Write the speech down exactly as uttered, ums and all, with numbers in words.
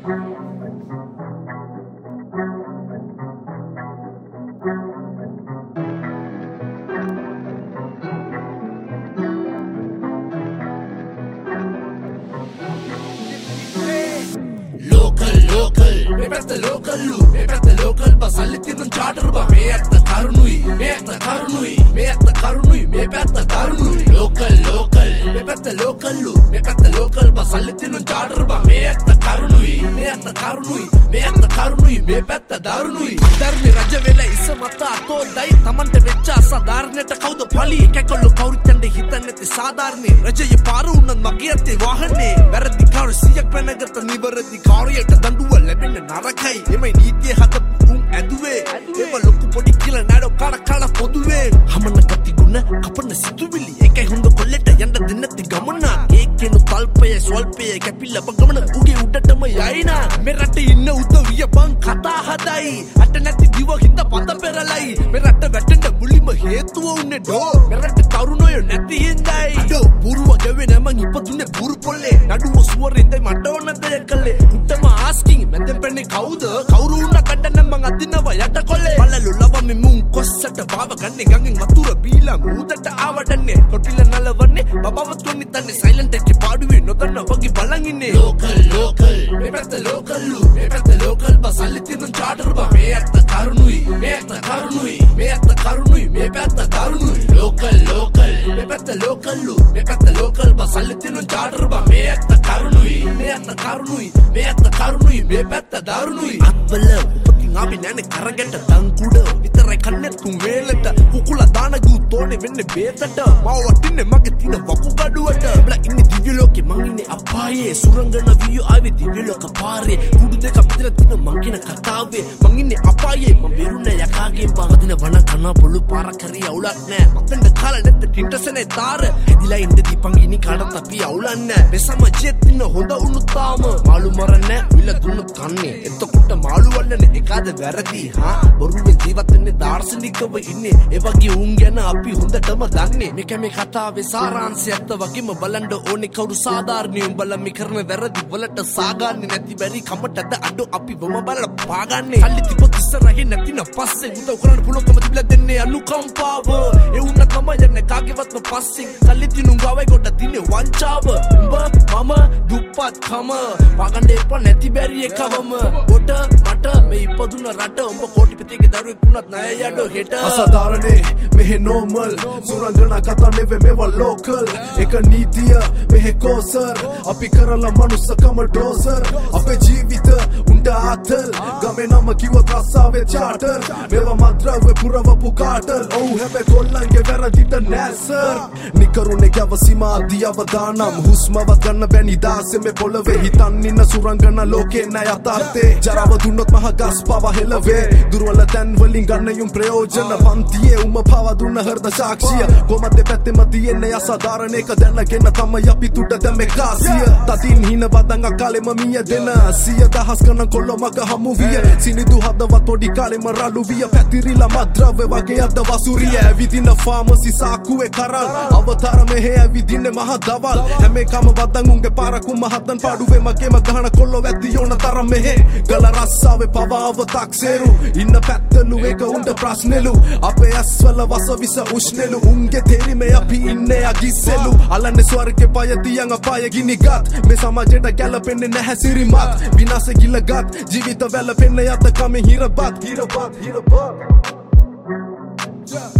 Local, local, me pesta local lu, me pesta local basaliti nun charter ba me atta karunui, me atta karunui, me atta karunui, me pesta karunui. Local, local, me pesta local lu, me pesta local basaliti nun charter ba me atta karunui, me atta karunui, me atta karunui, me pesta darunui. Darmi raja vela isa mata to dai tamante vecha sadarneta kauda pali kekollu kaurithande hitanne sadarne raja ye paru unnan magiyate wahane varadi karu siyak penagata nivaradi කාරයට දඬුව ලැබෙන්න නරකයි එමයි නීතිය හදපු උන් ඇදුවේ ඒව ලොකු පොඩි කියලා නඩෝ කඩ කඩ පොදුවේ හමන කති ගුණ කපන සිතුවිලි ඒකයි හොඳ කොල්ලෙට යන්න දෙන්නති ගමන ඒකේනු තල්පය ස්වල්පය කැපිල්ල බගමන උගේ උඩටම යයිනා මේ රටේ ඉන්න උදවිය බං කතා හදයි අට නැති දිව හින්දා පත පෙරලයි මේ රට වැටෙන්න මුලින්ම හේතුව උන්නේ ඩෝ මේ රට තරුණයෝ නැති හින්දායි ඩෝ පුරුව ගෙවේ නමන් ඉපදුනේ පුරු පොල්ලේ නඩුව සුවරින්දයි මට ඕන දෙයක් කළේ උත්තම asking මැදෙන් පෙන්නේ කවුද කවුරු උන්න කඩන්න මං අදිනවා යට කොල්ලේ බලලු ලවමි මුන් කොස්සට බාව ගන්නේ ගංගෙන් වතුර බීලා මූදට ආවඩන්නේ කොටිල නලවන්නේ බබවත් කොන්නි තන්නේ සයිලන්ට් එකේ පාඩුවේ නොදන්න වගේ බලන් ඉන්නේ local local මේ පැත්ත local ලු මේ පැත්ත local බසල්ලි තිනුන් charter බා මේ ඇත්ත කරුණුයි මේ ඇත්ත කරුණුයි මේ ඇත්ත කරුණුයි මේ පැත්ත කරුණුයි local local මේ පැත්ත local ලු මේ පැත්ත local බසල්ලි තිනුන් charter බා මේ ඇත්ත කරුණුයි මේ ඇත්ත කරුණුයි මේ ඇත්ත කරුණුයි මේ පැත්ත දරුණුයි අත්වල උපකින් ආපි නැනේ කරගට තංකුඩ විතරයි කන්නේ තුන් වේලට කුකුලා දානගු තෝනේ වෙන්නේ බේතට මව වටින්නේ මගේ තින වකු ගඩුවට බලා ඉන්නේ දිව්‍ය ලෝකේ මං ඉන්නේ අපායේ සුරංගන වියෝ ආවේ දිව්‍ය ලෝක පාරේ කුඩු දෙක පිටර තින මං කියන කතාවේ මං ඉන්නේ අපායේ මං බෙරුන්නේ යකාගෙන් පවදින වන කන පොළු පාර කරි අවුලක් නෑ මතෙන්ද කාලා නැත්te ටින්ටසනේ තාර එදිලා ඉන්නේ දීපං ඉනි කාඩත් අපි අවුලන්නේ මේ සමාජයේ තින හොඳ උණු තාම මාළු මරන්නේ විල දුන්නු කන්නේ එතකොට මාළු වල්ලනේ එකාද වැරදි හා බොරුවෙන් ජීවත් වෙන්නේ දාර්ශනිකව ඉන්නේ ඒ වගේ උන් ගැන අපි හොඳටම දන්නේ මේක මේ කතාවේ සාරාංශය ඇත්ත වගේම බලන්න ඕනේ කවුරු සාධාරණයි උඹලා මේ කරන වැරදි වලට සාගන්නේ නැති බැරි කමටද අඩෝ අපි වම බල පාගන්නේ සල්ලි තිබ්බොත් ඉස්සරහින් නැතිනම් පස්සේ උදව් කරන්න පුළුවන්කම තිබිලා දෙන්නේ අනුකම්පාව ඒ උන්න තමයි යන්නේ කාගේවත්ම පස්සින් සල්ලි තිනුම් ගාවේ කොට තින්නේ වංචාව උඹ මම දුප්පත් කම පාගන්න එපා නැති බැරි එකවම කොට මට මේ ඉපදුන රට උඹ කෝටිපතිගේ දරුවෙක් වුණත් ණය යඩෝ හෙට අසාධාරණේ මෙහෙ normal සුරංගන කතා නෙවෙයි මේවා local එක නීතිය මෙහෙ කෝසර් අපි කරලා මනුස්සකම ඩෝසර් අපේ ජීවිත උන්ට ආතල් ගමේ නම කිව්වත් රස්සාවේ charter මේවා මද්‍රව්‍ය පුරවපු කාටල් ඔව් හැබැයි කොල්ලන්ගේ වැරදිට නෑසර් නිකරුණේ ගැවසීම ආදී අවදානම් හුස්මව ගන්න බැනි දාසේ මේ පොළවේ හිතන් ඉන්න සුරංගන ලෝකේ නෑ යථාර්ථේ ජරාව දුන්නොත් මහ ගස් පව හෙලවේ දුර්වල තැන් වලින් ගන්න යුම් ප්‍රයෝජන පන්තියේ උම පව දුන්න හෘද සාක්ෂිය කොමද පැත්තෙම තියෙන්නේ අසාධාරණ එක දැනගෙන තමයි අපි තුඩ දැම්මේ කාසිය තදින් හින බදංග කාලෙම මිය දෙන සිය දහස් ගණන් කොල්ලමක හමු විය සිනිදු හදවත් පොඩි කාලෙම රළු විය පැතිරිලා මද්‍රව්‍ය වගේ අද වසුරිය ඇවිදින ෆාමසි සාකුවේ කරල් අවතාර මෙහෙ ඇවිදින්නේ මහ දවල් හැම එකම බදං උන්ගේ පාරකුම හදන් පාඩුවේ මගේම ගහන කොල්ලෝ වැද්දි යෝන තරම් මෙහෙ ගල රස්සාවේ පවාව තක්සේරු ඉන්න පැත්තලු එක උන්ට ප්‍රශ්නෙලු අපේ ඇස්වල වස විස උෂ්නෙලු උන්ගේ තෙරිමේ අපි ඉන්නේ අගිස්සෙලු අලන්නේ ස්වර්ගේ පය තියන් අපාය ගිනිගත් මේ සමාජයට ගැලපෙන්නේ නැහැ සිරිමත් විනාශෙ ගිලගත් ජීවිත වැළපෙන්නේ යත කමෙන් හිරබත් හිරබත් හිරබත්